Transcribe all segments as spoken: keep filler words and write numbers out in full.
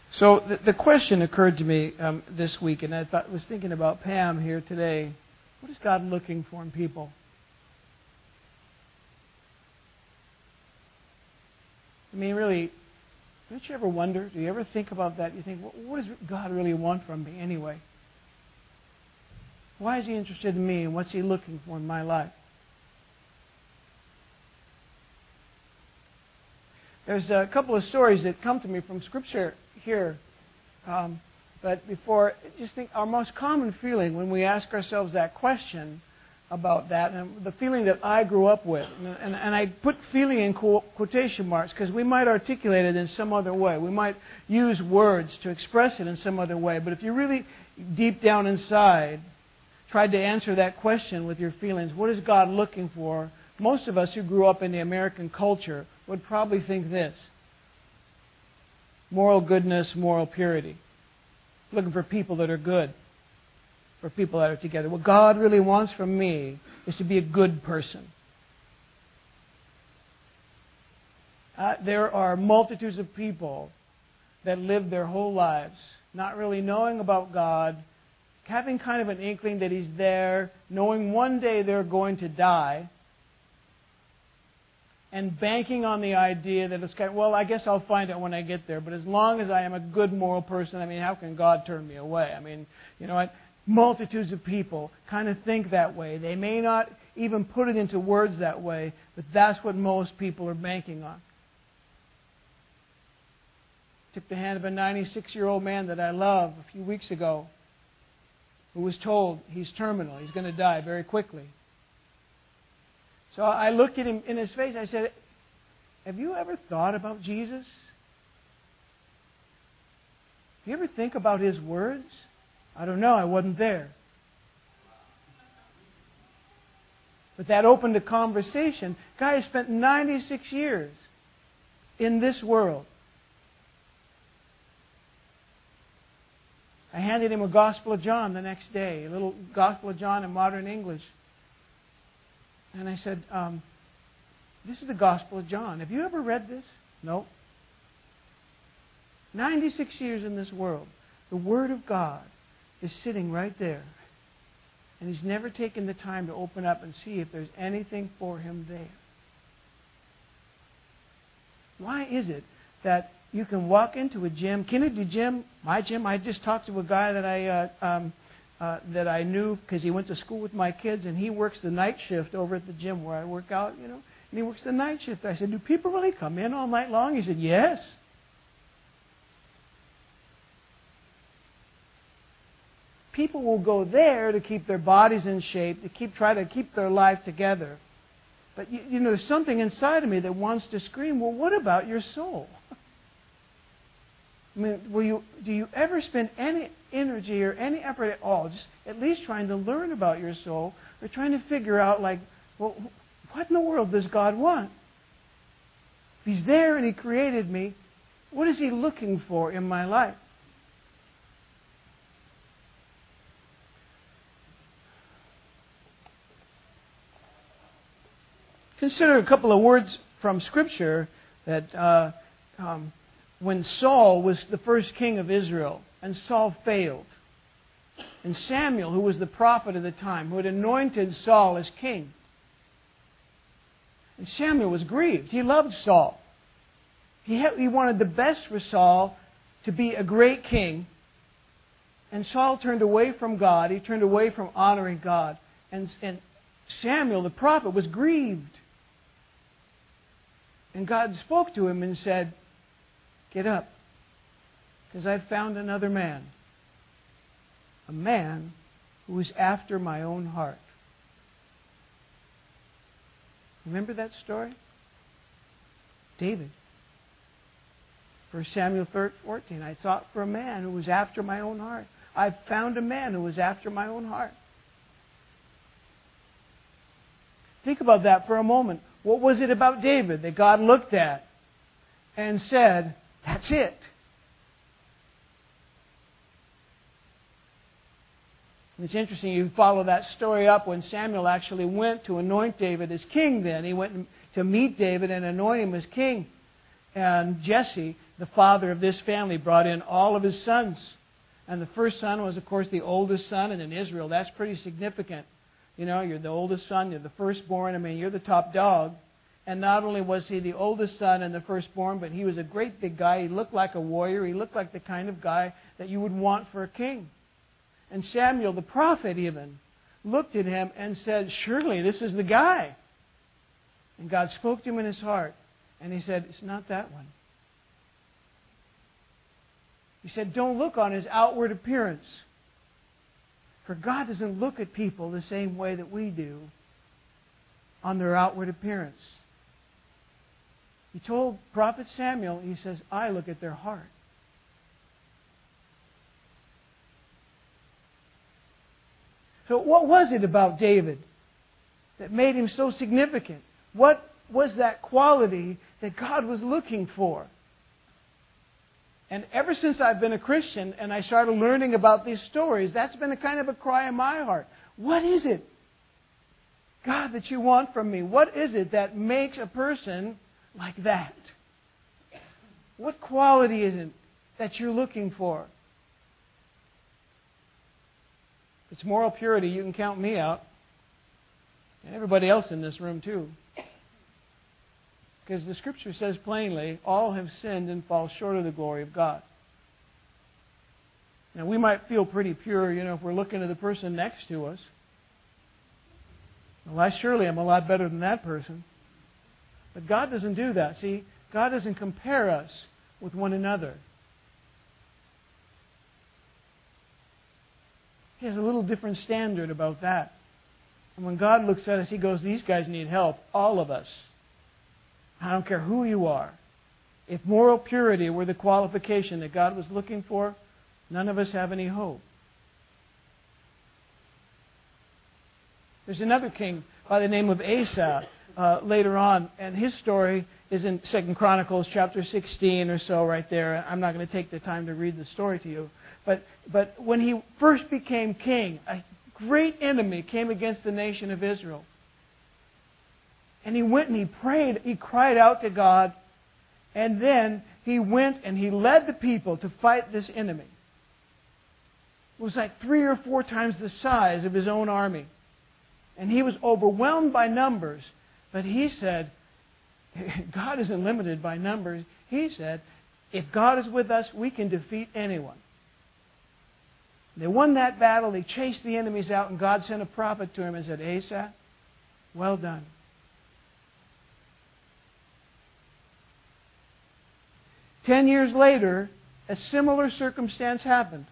So the, the question occurred to me um, this week, and I thought, was thinking about Pam here today. What is God looking for in people? I mean, really, don't you ever wonder? Do you ever think about that? You think, what does God really want from me anyway? Why is He interested in me, and what's He looking for in my life? There's a couple of stories that come to me from Scripture here. Um, but before, just think, our most common feeling when we ask ourselves that question about that, and the feeling that I grew up with, and, and, and I put feeling in quotation marks because we might articulate it in some other way. We might use words to express it in some other way. But if you really, deep down inside, tried to answer that question with your feelings, what is God looking for? Most of us who grew up in the American culture would probably think this: moral goodness, moral purity. Looking for people that are good, for people that are together. What God really wants from me is to be a good person. Uh, there are multitudes of people that live their whole lives not really knowing about God, having kind of an inkling that He's there, knowing one day they're going to die, and banking on the idea that it's kind of, well, I guess I'll find out when I get there, but as long as I am a good moral person, I mean, how can God turn me away? I mean, you know what? Multitudes of people kind of think that way. They may not even put it into words that way, but that's what most people are banking on. Took the hand of a ninety-six-year-old man that I love a few weeks ago, who was told he's terminal, he's going to die very quickly. So I looked at him in his face. I said, have you ever thought about Jesus? Do you ever think about His words? I don't know. I wasn't there. But that opened a conversation. Guy has spent ninety-six years in this world. I handed him a Gospel of John the next day, a little Gospel of John in modern English. And I said, um, this is the Gospel of John. Have you ever read this? No. ninety-six years in this world. The Word of God is sitting right there. And He's never taken the time to open up and see if there's anything for him there. Why is it that you can walk into a gym, Kennedy Gym, my gym? I just talked to a guy that I uh, um, uh, that I knew because he went to school with my kids, and he works the night shift over at the gym where I work out, you know. And he works the night shift. I said, do people really come in all night long? He said, yes. People will go there to keep their bodies in shape, to keep try to keep their life together. But you, you know, there's something inside of me that wants to scream, well, what about your soul? I mean, will you, do you ever spend any energy or any effort at all, just at least trying to learn about your soul, or trying to figure out, like, well, what in the world does God want? If He's there and He created me, what is He looking for in my life? Consider a couple of words from Scripture that uh, um, when Saul was the first king of Israel, and Saul failed, and Samuel, who was the prophet of the time, who had anointed Saul as king, and Samuel was grieved. He loved Saul. He, had, he wanted the best for Saul to be a great king, and Saul turned away from God. He turned away from honoring God, and, and Samuel, the prophet, was grieved. And God spoke to him and said, get up, because I've found another man. A man who is after my own heart. Remember that story? David. First Samuel fourteen, I sought for a man who was after my own heart. I've found a man who was after my own heart. Think about that for a moment. What was it about David that God looked at and said, that's it? And it's interesting, you follow that story up when Samuel actually went to anoint David as king then. He went to meet David and anoint him as king. And Jesse, the father of this family brought in all of his sons. And the first son was, of course, the oldest son. And in Israel, that's pretty significant. You know, you're the oldest son, you're the firstborn. I mean, you're the top dog. And not only was he the oldest son and the firstborn, but he was a great big guy. He looked like a warrior. He looked like the kind of guy that you would want for a king. And Samuel, the prophet even, looked at him and said, surely this is the guy. And God spoke to him in his heart. And he said, it's not that one. He said, don't look on his outward appearance. For God doesn't look at people the same way that we do on their outward appearance. He told Prophet Samuel, he says, I look at their heart. So what was it about David that made him so significant? What was that quality that God was looking for? And ever since I've been a Christian and I started learning about these stories, that's been a kind of a cry in my heart. What is it, God, that you want from me? What is it that makes a person like that? What quality is it that you're looking for? If it's moral purity, you can count me out. And everybody else in this room too. Because the Scripture says plainly, all have sinned and fall short of the glory of God. Now, we might feel pretty pure, you know, if we're looking at the person next to us. Well, I surely am a lot better than that person. But God doesn't do that. See, God doesn't compare us with one another. He has a little different standard about that. And when God looks at us, He goes, these guys need help. All of us. I don't care who you are. If moral purity were the qualification that God was looking for, none of us have any hope. There's another king by the name of Asa uh, later on, and his story is in Second Chronicles chapter sixteen or so right there. I'm not going to take the time to read the story to you. But, but when he first became king, a great enemy came against the nation of Israel. And he went and he prayed, he cried out to God, and then he went and he led the people to fight this enemy. It was like three or four times the size of his own army. And he was overwhelmed by numbers. But he said, God isn't limited by numbers. He said, if God is with us, we can defeat anyone. They won that battle, they chased the enemies out, and God sent a prophet to him and said, Asa, well done. Ten years later, a similar circumstance happened.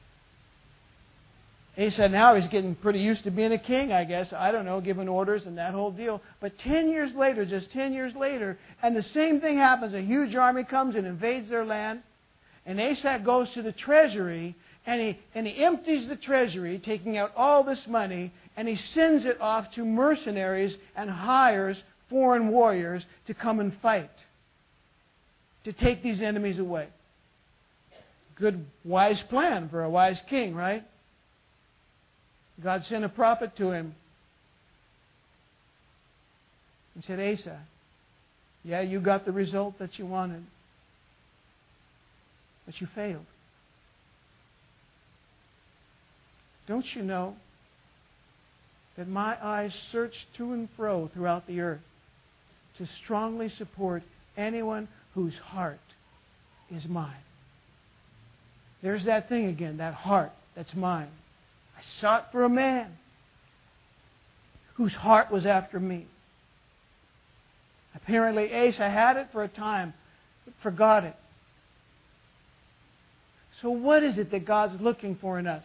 Asa now he's getting pretty used to being a king, I guess. I don't know, giving orders and that whole deal. But ten years later, just ten years later, and the same thing happens. A huge army comes and invades their land. And Asa goes to the treasury, and he, and he empties the treasury, taking out all this money, and he sends it off to mercenaries and hires foreign warriors to come and fight, to take these enemies away. Good, wise plan for a wise king, right? God sent a prophet to him and said, Asa, yeah, you got the result that you wanted, but you failed. Don't you know that my eyes search to and fro throughout the earth to strongly support anyone whose heart is mine? There's that thing again, that heart that's mine. I sought for a man whose heart was after me. Apparently Asa had it for a time, but forgot it. So what is it that God's looking for in us?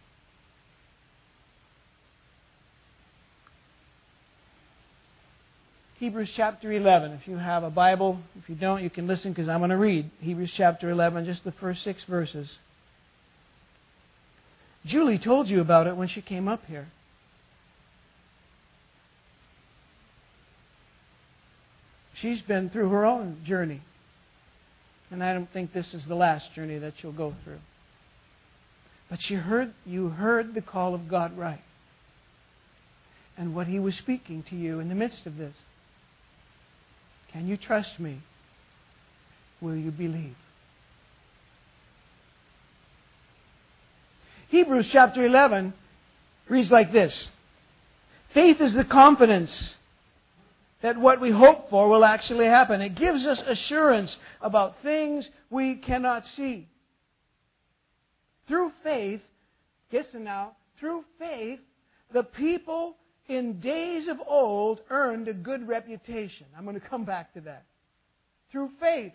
Hebrews chapter eleven. If you have a Bible, if you don't, you can listen because I'm going to read Hebrews chapter eleven, just the first six verses. Julie told you about it when she came up here. She's been through her own journey. And I don't think this is the last journey that she'll go through. But she heard, you heard the call of God right. And what He was speaking to you in the midst of this. Can you trust me? Will you believe? Hebrews chapter eleven reads like this. Faith is the confidence that what we hope for will actually happen. It gives us assurance about things we cannot see. Through faith, listen now, through faith, the people in days of old earned a good reputation. I'm going to come back to that. Through faith,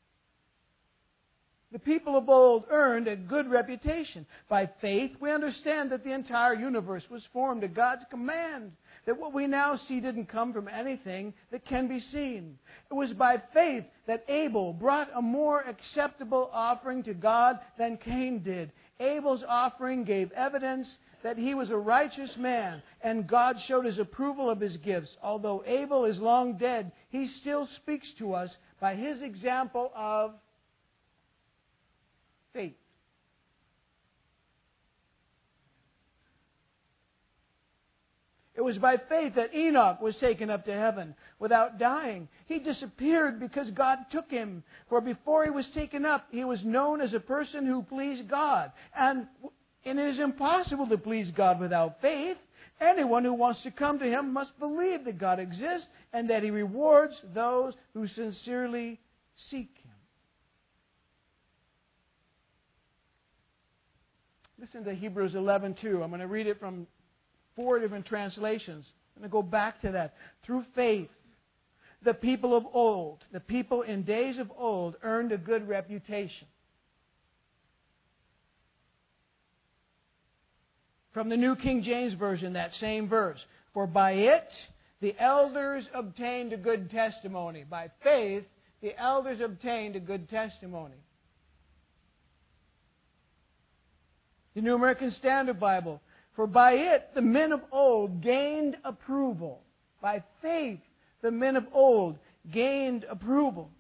the people of old earned a good reputation. By faith, we understand that the entire universe was formed at God's command, that what we now see didn't come from anything that can be seen. It was by faith that Abel brought a more acceptable offering to God than Cain did. Abel's offering gave evidence that he was a righteous man, and God showed His approval of his gifts. Although Abel is long dead, he still speaks to us by his example of faith. It was by faith that Enoch was taken up to heaven without dying. He disappeared because God took him. For before he was taken up, he was known as a person who pleased God. And, and it is impossible to please God without faith. Anyone who wants to come to Him must believe that God exists and that He rewards those who sincerely seek Him. Listen to Hebrews eleven two. I'm going to read it from four different translations. I'm going to go back to that. Through faith, the people of old, the people in days of old, earned a good reputation. From the New King James Version, that same verse. For by it the elders obtained a good testimony. By faith, the elders obtained a good testimony. The New American Standard Bible. For by it the men of old gained approval. By faith the men of old gained approval.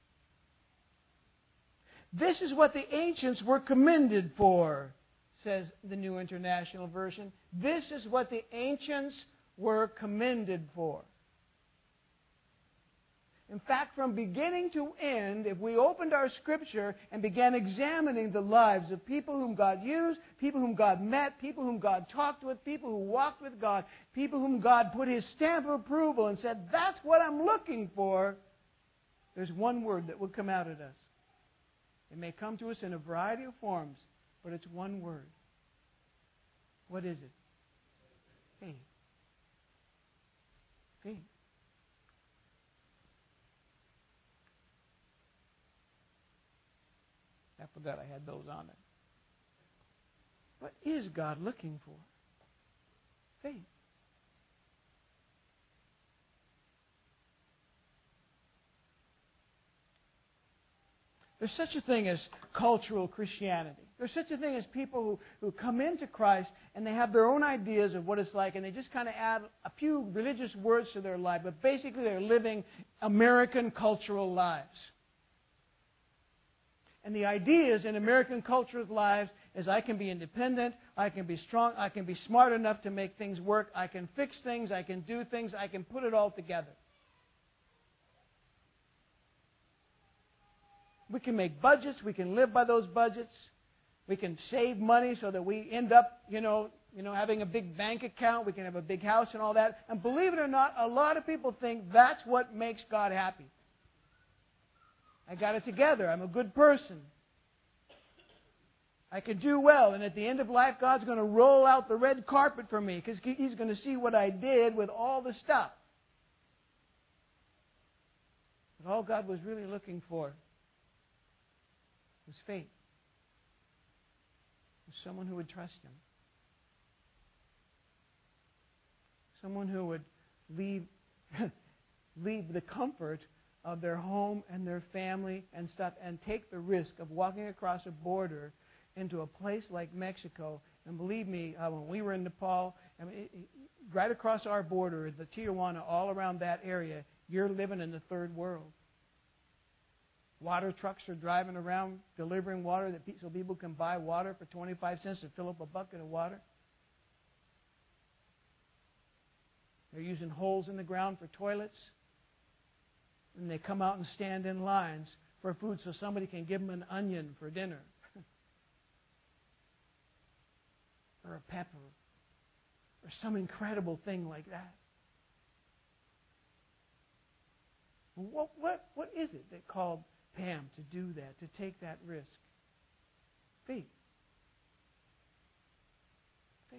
This is what the ancients were commended for, says the New International Version. This is what the ancients were commended for. In fact, from beginning to end, if we opened our Scripture and began examining the lives of people whom God used, people whom God met, people whom God talked with, people who walked with God, people whom God put His stamp of approval and said, that's what I'm looking for, there's one word that would come out at us. It may come to us in a variety of forms, but it's one word. What is it? Faith. Faith. I forgot I had those on it. What is God looking for? Faith. There's such a thing as cultural Christianity. There's such a thing as people who, who come into Christ and they have their own ideas of what it's like, and they just kind of add a few religious words to their life, but basically they're living American cultural lives. And the ideas in American cultural lives is I can be independent, I can be strong, I can be smart enough to make things work, I can fix things, I can do things, I can put it all together. We can make budgets, we can live by those budgets, we can save money so that we end up, you know, you know, having a big bank account, we can have a big house and all that. And believe it or not, a lot of people think that's what makes God happy. I got it together. I'm a good person. I can do well. And at the end of life, God's going to roll out the red carpet for me because He's going to see what I did with all the stuff. But all God was really looking for was faith. Was someone who would trust Him. Someone who would leave, leave the comfort of their home and their family and stuff and take the risk of walking across a border into a place like Mexico. And believe me, uh, when we were in Nepal, I mean, it, it, right across our border, the Tijuana, all around that area, you're living in the third world. Water trucks are driving around delivering water that pe- so people can buy water for twenty-five cents to fill up a bucket of water. They're using holes in the ground for toilets. And they come out and stand in lines for food so somebody can give them an onion for dinner. or a pepper or some incredible thing like that. What, what, what is it that called Pam to do that, to take that risk? Faith. Faith.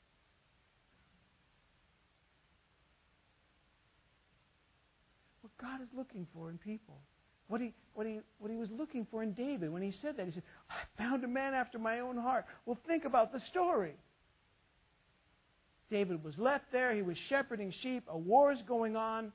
What God is looking for in people. What he, what, he, what he was looking for in David when he said that. He said, I found a man after my own heart. Well, think about the story. David was left there. He was shepherding sheep. A war is going on.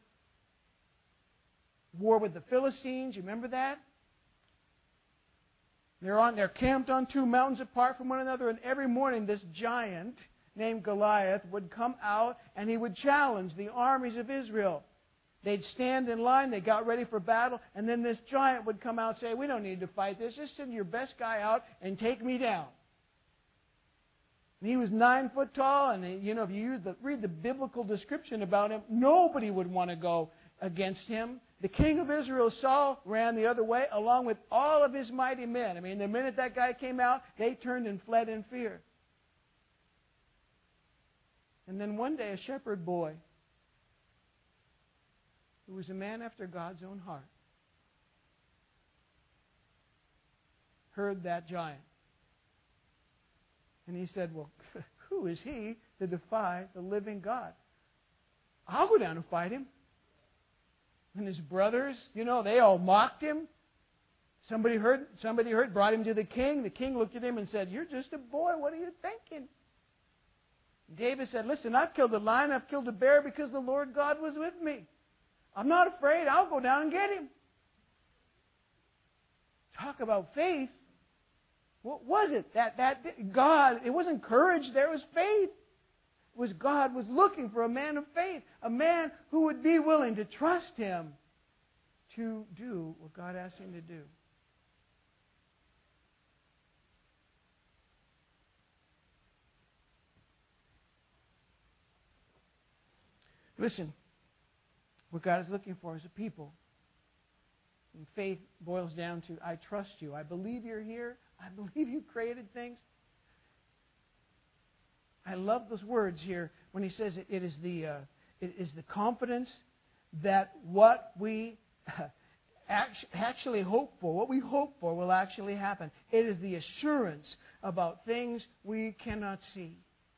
War with the Philistines. You remember that? They're, on, they're camped on two mountains apart from one another. And every morning this giant named Goliath would come out and he would challenge the armies of Israel. They'd stand in line, they got ready for battle, and then this giant would come out and say, we don't need to fight this, just send your best guy out and take me down. And he was nine foot tall, and he, you know, if you read the, read the biblical description about him, nobody would want to go against him. The king of Israel, Saul, ran the other way, along with all of his mighty men. I mean, the minute that guy came out, they turned and fled in fear. And then one day, a shepherd boy, who was a man after God's own heart, heard that giant. And he said, well, who is he to defy the living God? I'll go down and fight him. And his brothers, you know, they all mocked him. Somebody heard, somebody heard, brought him to the king. The king looked at him and said, you're just a boy. What are you thinking? David said, listen, I've killed a lion, I've killed a bear because the Lord God was with me. I'm not afraid. I'll go down and get him. Talk about faith. What was it? That, that God, it wasn't courage, there was faith. It was God was looking for a man of faith, a man who would be willing to trust Him to do what God asked him to do. Listen, what God is looking for is a people. And faith boils down to, I trust you. I believe you're here. I believe you created things. I love those words here when he says it, it is the uh, it is the confidence that what we actually hope for, what we hope for, will actually happen. It is the assurance about things we cannot see.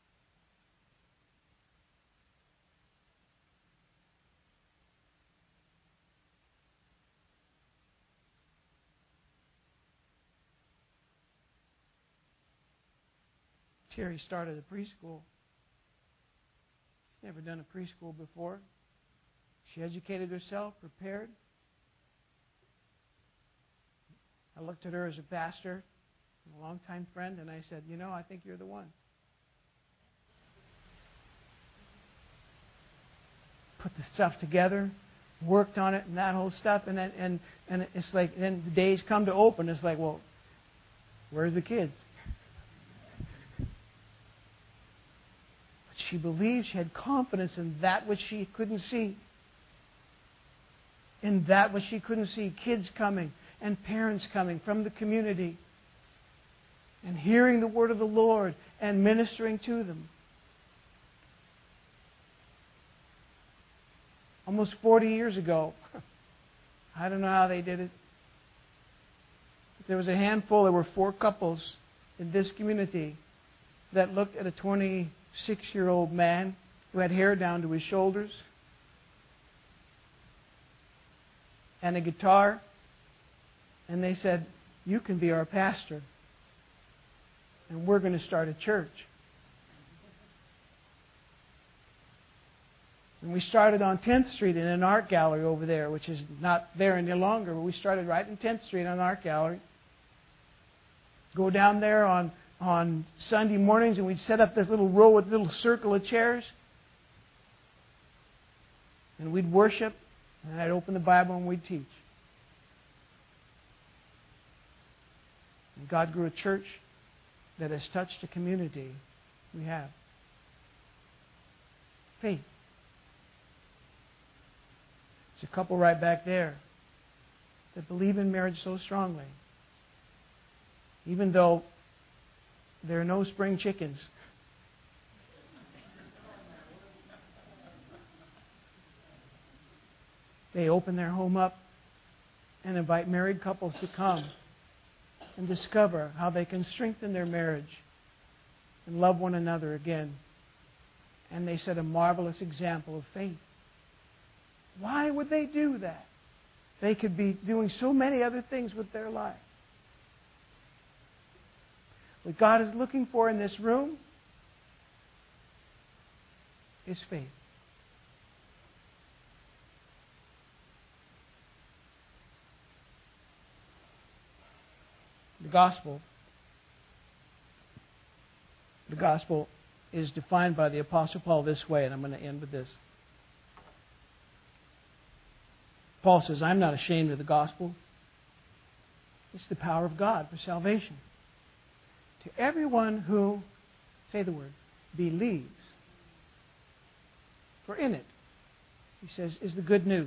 Terry started a preschool. She's never done a preschool before. She educated herself, prepared. I looked at her as a pastor, a longtime friend, and I said, you know, I think you're the one. Put the stuff together, worked on it, and that whole stuff, and then, and and it's like, then the days come to open. It's like, well, where's the kids? She believed, she had confidence in that which she couldn't see. In that which she couldn't see. Kids coming and parents coming from the community and hearing the word of the Lord and ministering to them. Almost forty years ago, I don't know how they did it. There was a handful, there were four couples in this community that looked at a twenty-six-year-old man who had hair down to his shoulders and a guitar, and they said, you can be our pastor, and we're going to start a church. And we started on tenth Street in an art gallery over there, which is not there any longer, but we started right in tenth Street on an art gallery. Go down there on on Sunday mornings, and we'd set up this little row with a little circle of chairs. And we'd worship, and I'd open the Bible and we'd teach. And God grew a church that has touched a community we have. Faith. There's a couple right back there that believe in marriage so strongly. Even though there are no spring chickens. They open their home up and invite married couples to come and discover how they can strengthen their marriage and love one another again. And they set a marvelous example of faith. Why would they do that? They could be doing so many other things with their life. What God is looking for in this room is faith. The gospel, the gospel is defined by the Apostle Paul this way, and I'm going to end with this. Paul says, I'm not ashamed of the gospel. It's the power of God for salvation. To everyone who, say the word, believes. For in it, he says, is the good news.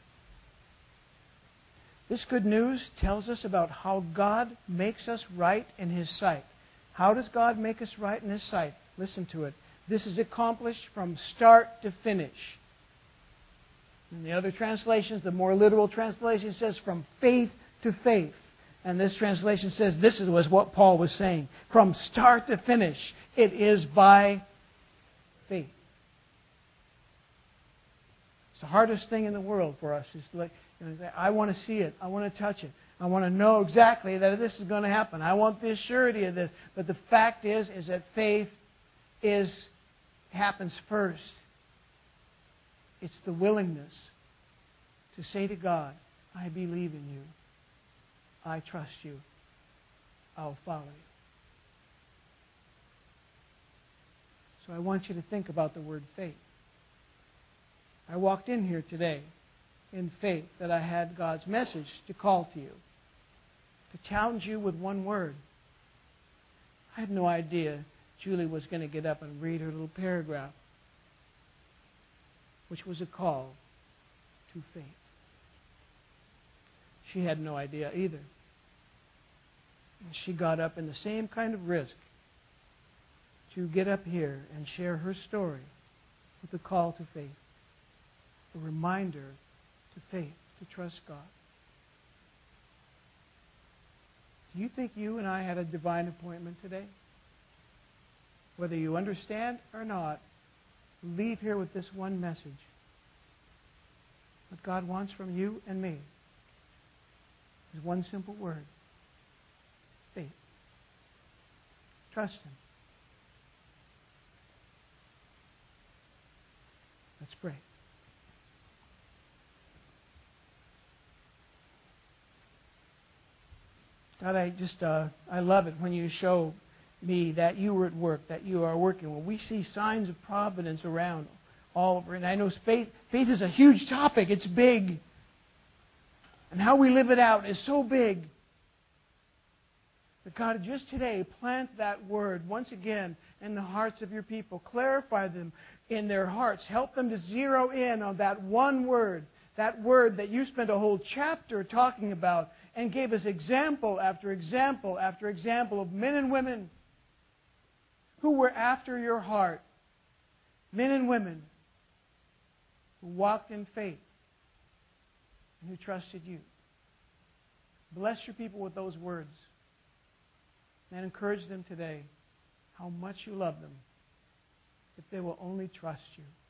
This good news tells us about how God makes us right in His sight. How does God make us right in His sight? Listen to it. This is accomplished from start to finish. In the other translations, the more literal translation says from faith to faith. And this translation says this was what Paul was saying. From start to finish, it is by faith. It's the hardest thing in the world for us. Is like, you know, I want to see it. I want to touch it. I want to know exactly that this is going to happen. I want the surety of this. But the fact is, is that faith is happens first. It's the willingness to say to God, I believe in you. I trust you. I'll follow you. So I want you to think about the word faith. I walked in here today in faith that I had God's message to call to you, to challenge you with one word. I had no idea Julie was going to get up and read her little paragraph, which was a call to faith. She had no idea either. And she got up in the same kind of risk to get up here and share her story with a call to faith, a reminder to faith, to trust God. Do you think you and I had a divine appointment today? Whether you understand or not, leave here with this one message. What God wants from you and me is one simple word. Faith. Trust Him. Let's pray. God, I just, uh, I love it when you show me that you were at work, that you are working. When we see signs of providence around all over, and I know faith, faith is a huge topic. It's big. And how we live it out is so big. But God, just today, plant that word once again in the hearts of your people. Clarify them in their hearts. Help them to zero in on that one word. That word that you spent a whole chapter talking about and gave us example after example after example of men and women who were after your heart. Men and women who walked in faith and who trusted you. Bless your people with those words. And encourage them today how much you love them if they will only trust you.